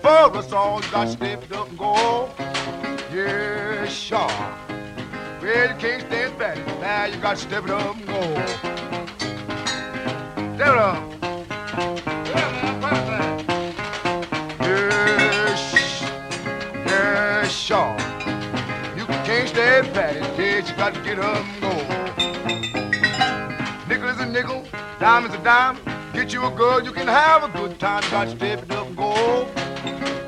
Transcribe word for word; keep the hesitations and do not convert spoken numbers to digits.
For us all, you got to step it up and go. Yeah, sure. Well, you can't stand back. Now you got to step it up and go. Step it up. Yeah, sh- yeah, sure. You can't stand back. Yeah, you got to get up and go. Nickel is a nickel, dime is a dime. Get you a girl, you can have a good time. You got to step it up and go.